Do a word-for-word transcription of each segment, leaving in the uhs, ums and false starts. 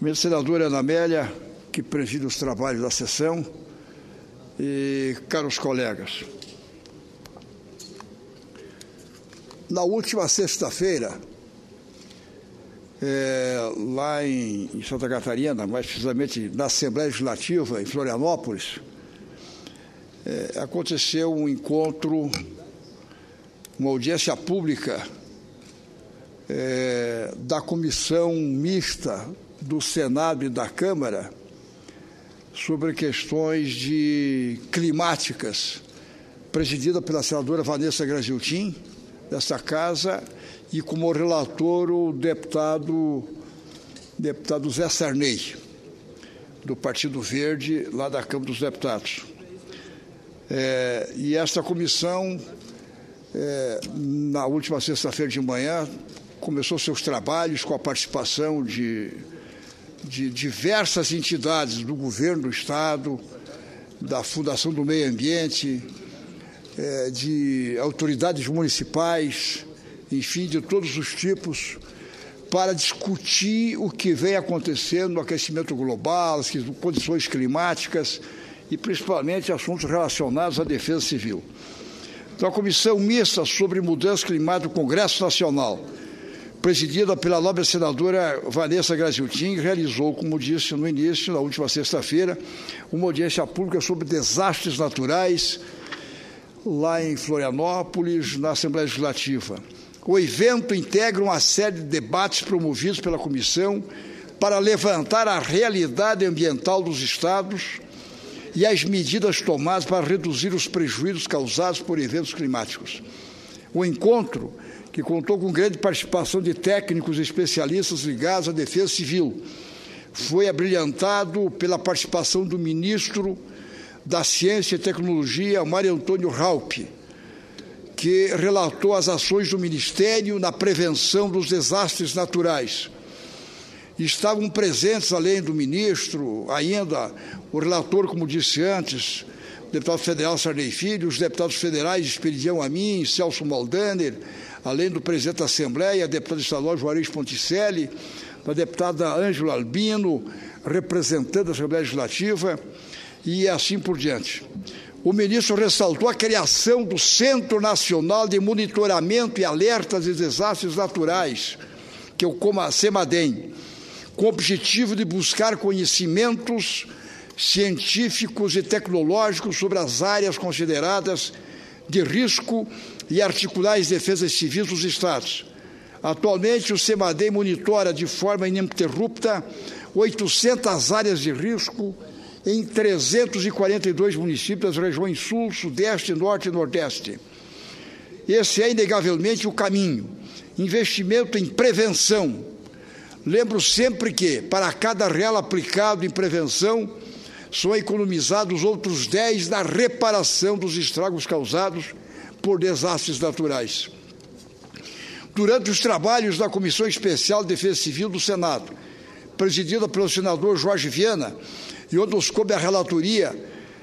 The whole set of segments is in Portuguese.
Minha senadora Ana Amélia, que preside os trabalhos da sessão, e caros colegas, na última sexta-feira, é, lá em, em Santa Catarina, mais precisamente na Assembleia Legislativa, em Florianópolis, é, aconteceu um encontro, uma audiência pública é, da comissão mista do Senado e da Câmara sobre questões de climáticas, presidida pela senadora Vanessa Graziotin, dessa casa, e como relator o deputado, deputado Zé Sarney, do Partido Verde, lá da Câmara dos Deputados. É, e esta comissão, é, na última sexta-feira de manhã, começou seus trabalhos com a participação de, de diversas entidades do governo do Estado, da Fundação do Meio Ambiente, é, de autoridades municipais, enfim, de todos os tipos, para discutir o que vem acontecendo no aquecimento global, as condições climáticas e, principalmente, assuntos relacionados à defesa civil. Então, a Comissão Mista sobre Mudança Climática do Congresso Nacional, presidida pela nobre senadora Vanessa Graziotin, realizou, como disse no início, na última sexta-feira, uma audiência pública sobre desastres naturais lá em Florianópolis, na Assembleia Legislativa. O evento integra uma série de debates promovidos pela comissão para levantar a realidade ambiental dos estados e as medidas tomadas para reduzir os prejuízos causados por eventos climáticos. O encontro, que contou com grande participação de técnicos e especialistas ligados à defesa civil, foi abrilhantado pela participação do ministro da Ciência e Tecnologia, Mário Antônio Raupp, que relatou as ações do Ministério na prevenção dos desastres naturais. Estavam presentes, além do ministro, ainda o relator, como disse antes, o deputado federal Sarney Filho, os deputados federais Esperidião Amin, Celso Maldaner, além do presidente da Assembleia, a deputada estadual Juarez Ponticelli, a deputada Ângela Albino, representante da Assembleia Legislativa, e assim por diante. O ministro ressaltou a criação do Centro Nacional de Monitoramento e Alertas de Desastres Naturais, que é o CEMADEM, com o objetivo de buscar conhecimentos científicos e tecnológicos sobre as áreas consideradas de risco e articular as defesas civis dos estados. Atualmente, o CEMADEM monitora de forma ininterrupta oitocentas áreas de risco em trezentos e quarenta e dois municípios das regiões Sul, Sudeste, Norte e Nordeste. Esse é, inegavelmente, o caminho. Investimento em prevenção. Lembro sempre que, para cada real aplicado em prevenção, são economizados outros dez na reparação dos estragos causados por desastres naturais. Durante os trabalhos da Comissão Especial de Defesa Civil do Senado, presidida pelo senador Jorge Viana, e onde nos coube a relatoria,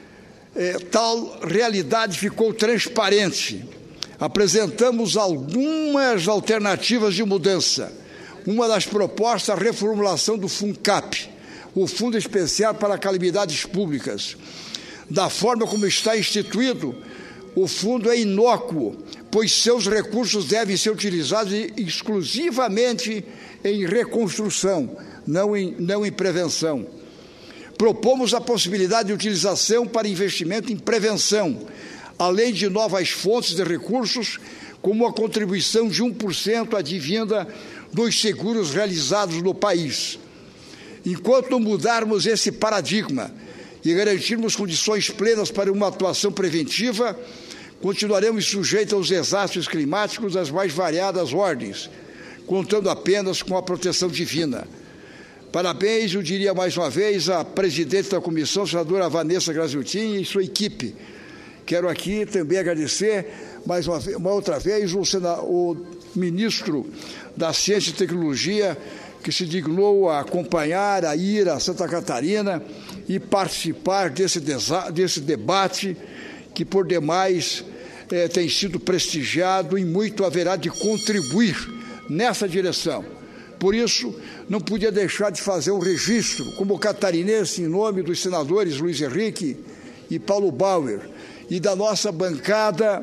eh, tal realidade ficou transparente. Apresentamos algumas alternativas de mudança. Uma das propostas, a reformulação do FUNCAP, o Fundo Especial para Calamidades Públicas. Da forma como está instituído, o fundo é inócuo, pois seus recursos devem ser utilizados exclusivamente em reconstrução, não em, não em prevenção. Propomos a possibilidade de utilização para investimento em prevenção, além de novas fontes de recursos, como a contribuição de um por cento advinda dos seguros realizados no país. Enquanto não mudarmos esse paradigma e garantirmos condições plenas para uma atuação preventiva, continuaremos sujeitos aos desastres climáticos das mais variadas ordens, contando apenas com a proteção divina. Parabéns, eu diria mais uma vez, à presidente da comissão, a senadora Vanessa Graziotin, e sua equipe. Quero aqui também agradecer mais uma, uma outra vez o, o ministro da Ciência e Tecnologia, que se dignou a acompanhar, a ir a Santa Catarina e participar desse, desse debate, que por demais eh, tem sido prestigiado e muito haverá de contribuir nessa direção, Por isso, não podia deixar de fazer um registro, como catarinense, em nome dos senadores Luiz Henrique e Paulo Bauer, e da nossa bancada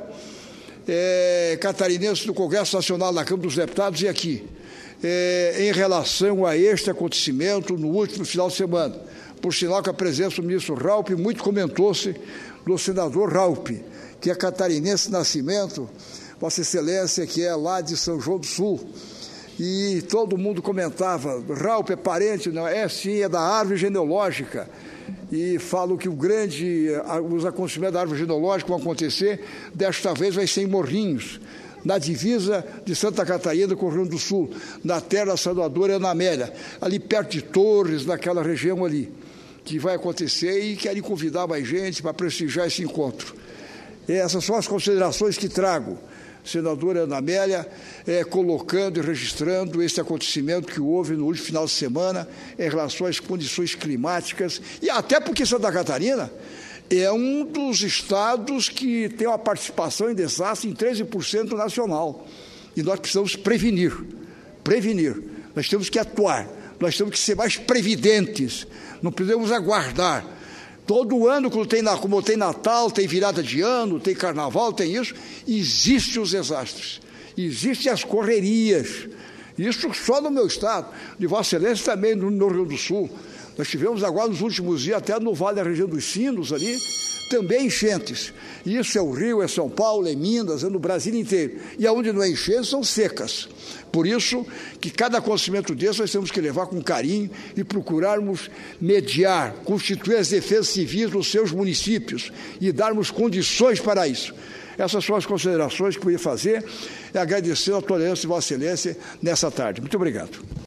é, catarinense do Congresso Nacional, na Câmara dos Deputados e aqui, é, em relação a este acontecimento no último final de semana. Por sinal que a presença do ministro Raupp, muito comentou-se do senador Raupp, que é catarinense de nascimento, Vossa Excelência, que é lá de São João do Sul. E todo mundo comentava, Raupp é parente, não é? Sim, é da árvore genealógica. E falo que o grande, os acontecimentos da árvore genealógica vão acontecer, desta vez vai ser em Morrinhos, na divisa de Santa Catarina com o Rio Grande do Sul, na terra salvadora e na Amélia, ali perto de Torres, naquela região ali, que vai acontecer, e quero convidar mais gente para prestigiar esse encontro. Essas são as considerações que trago, senadora Ana Amélia, é, colocando e registrando esse acontecimento que houve no último final de semana em relação às condições climáticas, e até porque Santa Catarina é um dos estados que tem uma participação em desastre em treze por cento nacional. E nós precisamos prevenir, prevenir. Nós temos que atuar, nós temos que ser mais previdentes, não podemos aguardar. Todo ano, como tem, como tem Natal, tem virada de ano, tem Carnaval, tem isso, existem os desastres, existem as correrias. Isso só no meu estado, de Vossa Excelência também no, no Rio Grande do Sul. Nós tivemos agora nos últimos dias, até no Vale da região dos Sinos ali, também enchentes. Isso é o Rio, é São Paulo, é Minas, é no Brasil inteiro. E aonde não é enchente, são secas. Por isso que cada acontecimento desse nós temos que levar com carinho e procurarmos mediar, constituir as defesas civis nos seus municípios e darmos condições para isso. Essas são as considerações que eu ia fazer e agradecer a tolerância de Vossa Excelência nessa tarde. Muito obrigado.